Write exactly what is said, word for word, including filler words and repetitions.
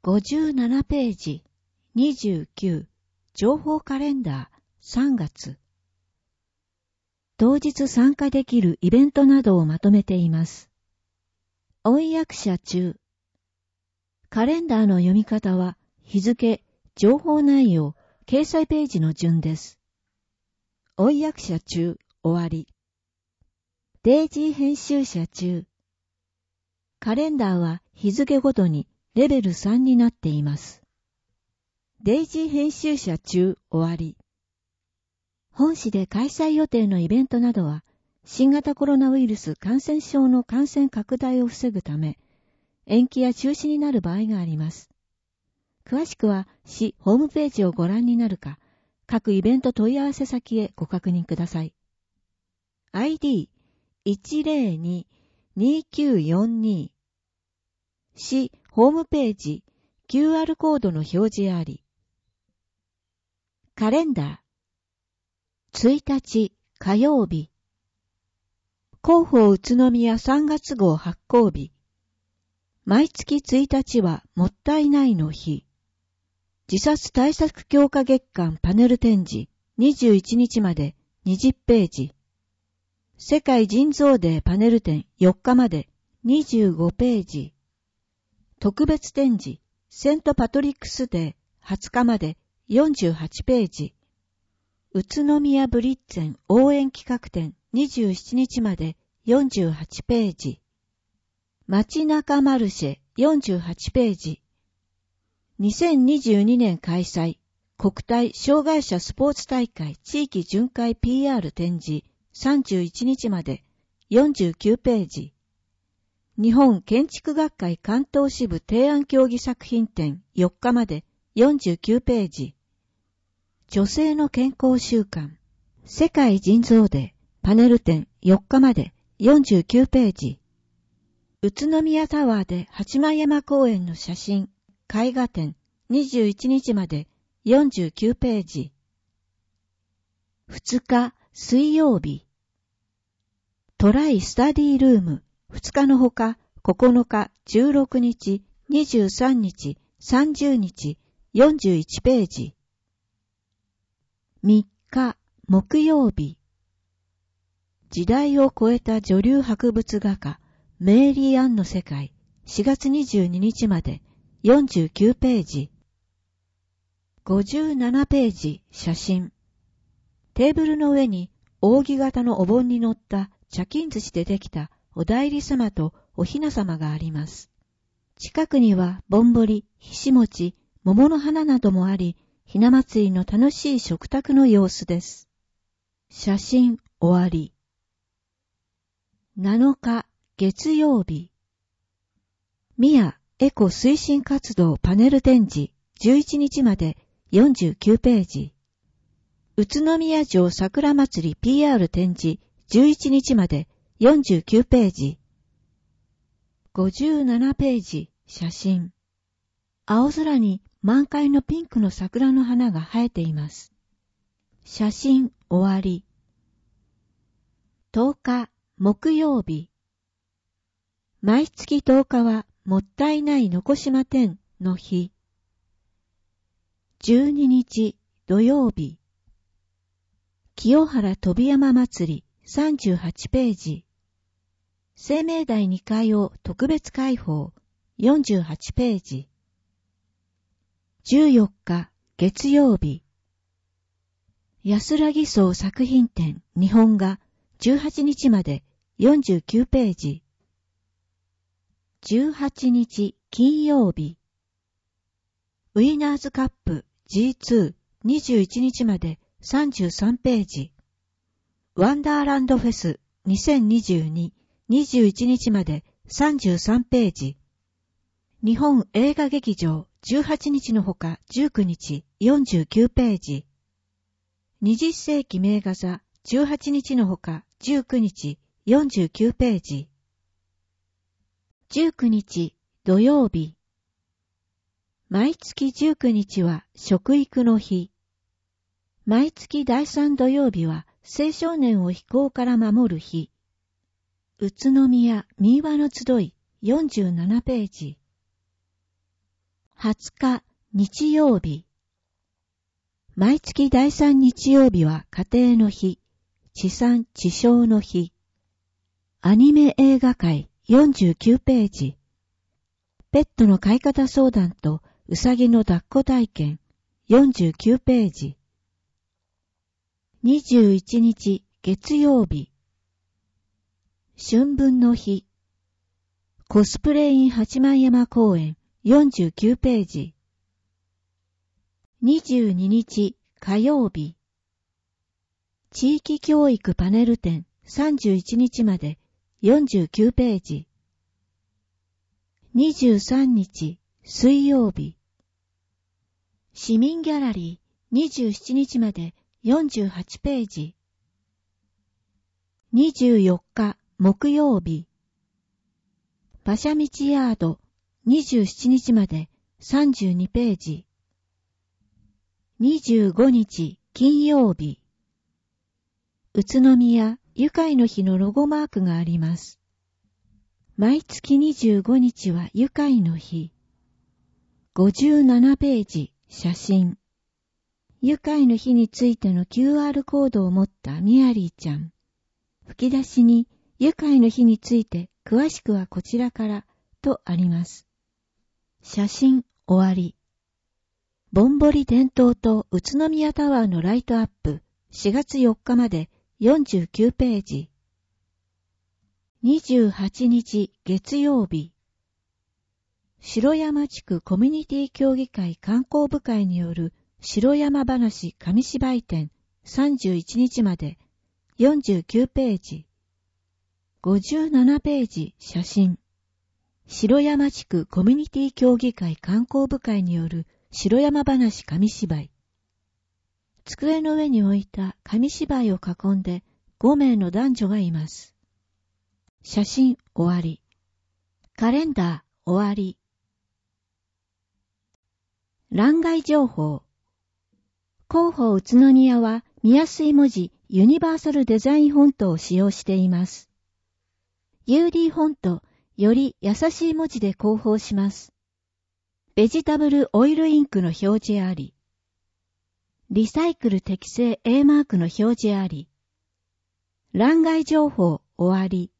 ごじゅうななページ、にじゅうきゅう、情報カレンダー、さんがつ。当日参加できるイベントなどをまとめています。音訳者中。カレンダーの読み方は、日付、情報内容、掲載ページの順です。音訳者中、終わり。デイジー編集者中。カレンダーは日付ごとにレベルさんになっています。デイジー編集者中、終わり。本誌で開催予定のイベントなどは、新型コロナウイルス感染症の感染拡大を防ぐため、延期や中止になる場合があります。詳しくは、市ホームページをご覧になるか、各イベント問い合わせ先へご確認ください。アイディーいちゼロに にきゅうよんに 市ホームページ キューアール コードの表示あり。カレンダーついたち火曜日。広報宇都宮さんがつ号発行日。毎月ついたちはもったいないの日。自殺対策強化月間パネル展示にじゅういちにちまでにじゅっページ。世界腎臓デーパネル展よっかまでにじゅうごページ。特別展示セントパトリックスデーはつかまでよんじゅうはちページ。宇都宮ブリッツェン応援企画展にじゅうしちにちまでよんじゅうはちページ。街中マルシェよんじゅうはちページ。にせんにじゅうにねん開催国体障害者スポーツ大会地域巡回 ピーアール 展示さんじゅういちにちまでよんじゅうきゅうページ。日本建築学会関東支部提案競技作品展よっかまでよんじゅうきゅうページ。女性の健康習慣世界腎臓デーパネル展よっかまでよんじゅうきゅうページ。宇都宮タワーで八幡山公園の写真絵画展にじゅういちにちまでよんじゅうきゅうページ。ふつか水曜日。トライスタディルームふつかのほかここのかじゅうろくにちにじゅうさんにちさんじゅうにちよんじゅういちページ。みっか木曜日。時代を超えた女流博物画家メイリー・アンの世界しがつにじゅうににちまでよんじゅうきゅうページ。ごじゅうななページ写真。テーブルの上に扇形のお盆に乗った茶巾寿司でできたお内裏様とお雛様があります。近くにはぼんぼり、ひし餅、桃の花などもあり、ひな祭りの楽しい食卓の様子です。写真終わり。なのか月曜日。宮エコ推進活動パネル展示じゅういちにちまでよんじゅうきゅうページ。宇都宮城桜祭り ピーアール 展示じゅういちにちまでよんじゅうきゅうページ。ごじゅうななページ写真。青空に満開のピンクの桜の花が生えています。写真終わり。とおか木曜日。毎月とおかはもったいないのこしま展の日。じゅうににち土曜日。清原飛山祭りさんじゅうはちページ。生命台にかいを特別開放よんじゅうはちページ。じゅうよっか月曜日。安らぎ荘作品展日本画じゅうはちにちまでよんじゅうきゅうページ。じゅうはちにち金曜日。ウィナーズカップ ジーツーにじゅういちにちまでさんじゅうさんページ。ワンダーランドフェスにせんにじゅうに にじゅういちにちまでさんじゅうさんページ。日本映画劇場じゅうはちにちのほかじゅうくにちよんじゅうきゅうページ。にじゅっせいき名画座じゅうはちにちのほかじゅうくにちよんじゅうきゅうページ。じゅうくにち土曜日。毎月じゅうくにちは食育の日。毎月だいさん土曜日は青少年を非行から守る日。宇都宮民話の集いよんじゅうななページ。 はつか日曜日。毎月第三日曜日は家庭の日、地産地消の日。アニメ映画会よんじゅうきゅうページ。ペットの飼い方相談とうさぎの抱っこ体験よんじゅうきゅうページ。にじゅういちにち月曜日。春分の日。コスプレイン八幡山公園よんじゅうきゅうページ。にじゅうににち火曜日。地域教育パネル展さんじゅういちにちまでよんじゅうきゅうページ。にじゅうさんにち水曜日。市民ギャラリーにじゅうしちにちまでよんじゅうはちページ。にじゅうよっか木曜日。馬車道ヤードにじゅうしちにちまでさんじゅうにページ。にじゅうごにち金曜日。宇都宮愉快の日のロゴマークがあります。毎月にじゅうごにちは愉快の日。ごじゅうななページ写真。愉快の日についての キューアール コードを持ったミアリーちゃん。吹き出しに愉快の日について詳しくはこちらからとあります。写真終わり。ぼんぼり電灯と宇都宮タワーのライトアップしがつよっかまでよんじゅうきゅうページ。にじゅうはちにち月曜日。城山地区コミュニティ協議会観光部会による城山話紙芝居展さんじゅういちにちまでよんじゅうきゅうページ。ごじゅうななページ写真。城山地区コミュニティ協議会観光部会による城山話紙芝居。机の上に置いた紙芝居を囲んでごめいの男女がいます。写真終わり。カレンダー終わり。欄外情報。広報宇都宮は見やすい文字ユニバーサルデザインフォントを使用しています。ユーディー フォント、より優しい文字で広報します。ベジタブルオイルインクの表示あり。リサイクル適正 A マークの表示あり。欄外情報終わり。